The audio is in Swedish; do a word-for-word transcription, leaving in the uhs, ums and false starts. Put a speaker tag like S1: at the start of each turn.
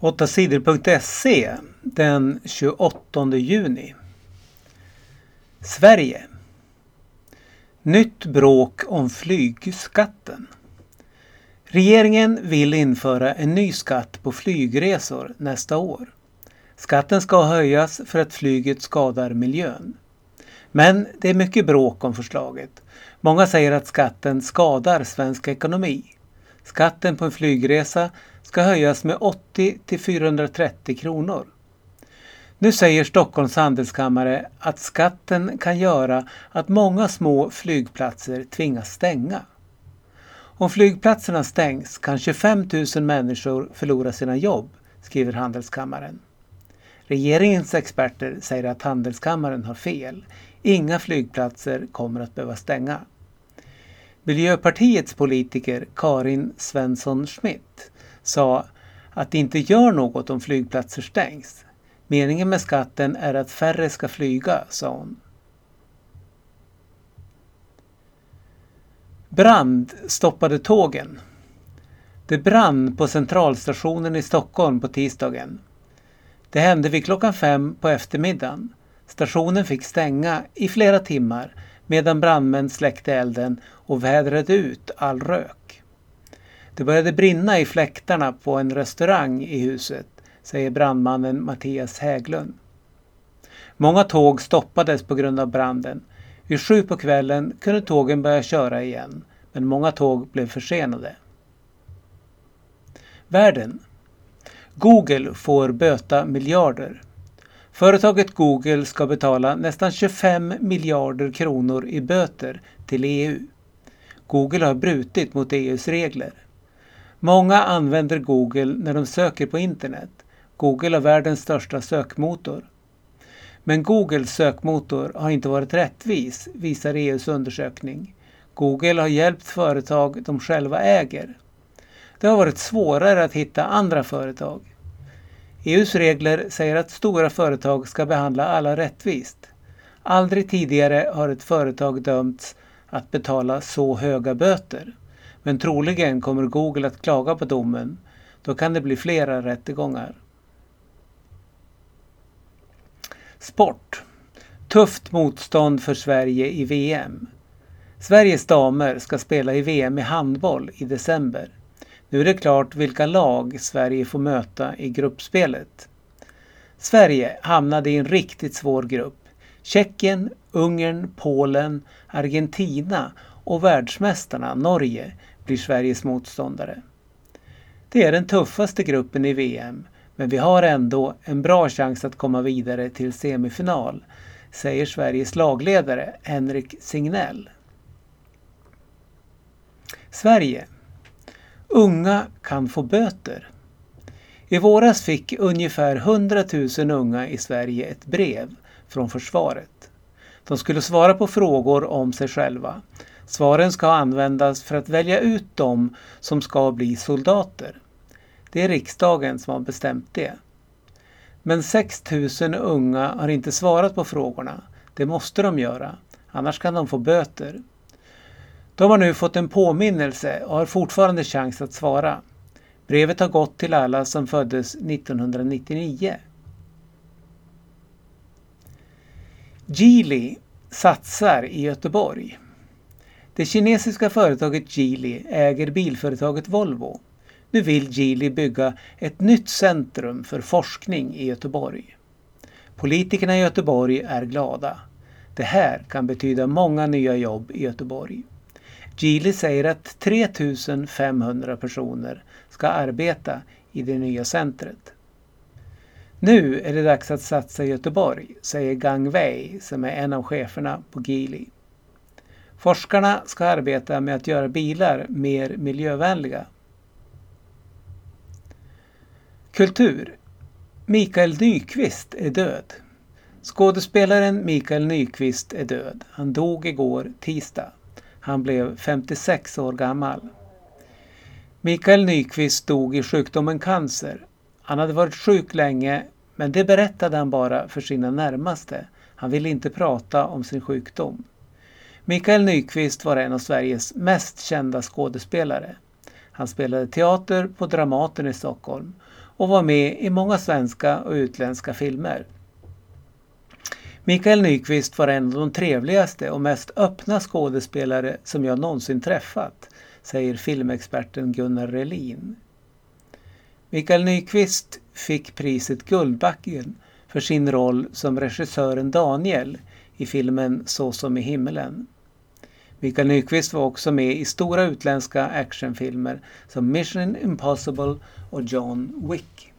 S1: åtta sidor punkt se den tjugoåttonde juni. Sverige. Nytt bråk om flygskatten. Regeringen vill införa en ny skatt på flygresor nästa år. Skatten ska höjas för att flyget skadar miljön. Men det är mycket bråk om förslaget. Många säger att skatten skadar svensk ekonomi. Skatten på en flygresa ska höjas med åttio till fyrahundratrettio kronor. Nu säger Stockholms handelskammare att skatten kan göra att många små flygplatser tvingas stänga. Om flygplatserna stängs kan tjugofem tusen människor förlora sina jobb, skriver handelskammaren. Regeringens experter säger att handelskammaren har fel. Inga flygplatser kommer att behöva stänga. Miljöpartiets politiker Karin Svensson Smith sa att det inte gör något om flygplatser stängs. Meningen med skatten är att färre ska flyga, sa hon. Brand stoppade tågen. Det brann på centralstationen i Stockholm på tisdagen. Det hände vid klockan fem på eftermiddagen. Stationen fick stänga i flera timmar medan brandmän släckte elden och vädrade ut all rök. Det började brinna i fläktarna på en restaurang i huset, säger brandmannen Mattias Hägglund. Många tåg stoppades på grund av branden. Vid sju på kvällen kunde tågen börja köra igen, men många tåg blev försenade. Världen. Google får böta miljarder. Företaget Google ska betala nästan tjugofem miljarder kronor i böter till E U. Google har brutit mot E U:s regler. Många använder Google när de söker på internet. Google är världens största sökmotor. Men Googles sökmotor har inte varit rättvis, visar E U:s undersökning. Google har hjälpt företag de själva äger. Det har varit svårare att hitta andra företag. E U:s regler säger att stora företag ska behandla alla rättvist. Aldrig tidigare har ett företag dömts att betala så höga böter. Men troligen kommer Google att klaga på domen. Då kan det bli flera rättegångar. Sport. Tufft motstånd för Sverige i V M. Sveriges damer ska spela i V M i handboll i december. Nu är det klart vilka lag Sverige får möta i gruppspelet. Sverige hamnade i en riktigt svår grupp. Tjeckien, Ungern, Polen, Argentina och världsmästarna Norge blir Sveriges motståndare. Det är den tuffaste gruppen i V M, men vi har ändå en bra chans att komma vidare till semifinal, säger Sveriges lagledare Henrik Signell. Sverige. Unga kan få böter. I våras fick ungefär hundratusen unga i Sverige ett brev från försvaret. De skulle svara på frågor om sig själva. Svaren ska användas för att välja ut dem som ska bli soldater. Det är riksdagen som har bestämt det. Men sex tusen unga har inte svarat på frågorna. Det måste de göra, annars kan de få böter. De har nu fått en påminnelse och har fortfarande chans att svara. Brevet har gått till alla som föddes nittonhundranittionio. Geely satsar i Göteborg. Det kinesiska företaget Geely äger bilföretaget Volvo. Nu vill Geely bygga ett nytt centrum för forskning i Göteborg. Politikerna i Göteborg är glada. Det här kan betyda många nya jobb i Göteborg. Geely säger att tre tusen femhundra personer ska arbeta i det nya centret. Nu är det dags att satsa i Göteborg, säger Gang Wei som är en av cheferna på Geely. Forskarna ska arbeta med att göra bilar mer miljövänliga. Kultur. Mikael Nyqvist är död. Skådespelaren Mikael Nyqvist är död. Han dog igår tisdag. Han blev femtiosex år gammal. Mikael Nyqvist dog i sjukdomen cancer. Han hade varit sjuk länge, men det berättade han bara för sina närmaste. Han ville inte prata om sin sjukdom. Mikael Nyqvist var en av Sveriges mest kända skådespelare. Han spelade teater på Dramaten i Stockholm och var med i många svenska och utländska filmer. Mikael Nyqvist var en av de trevligaste och mest öppna skådespelare som jag någonsin träffat, säger filmexperten Gunnar Relin. Mikael Nyqvist fick priset Guldbaggen för sin roll som regissören Daniel i filmen Så som i himmelen. Mikael Nyqvist var också med i stora utländska actionfilmer som Mission Impossible och John Wick.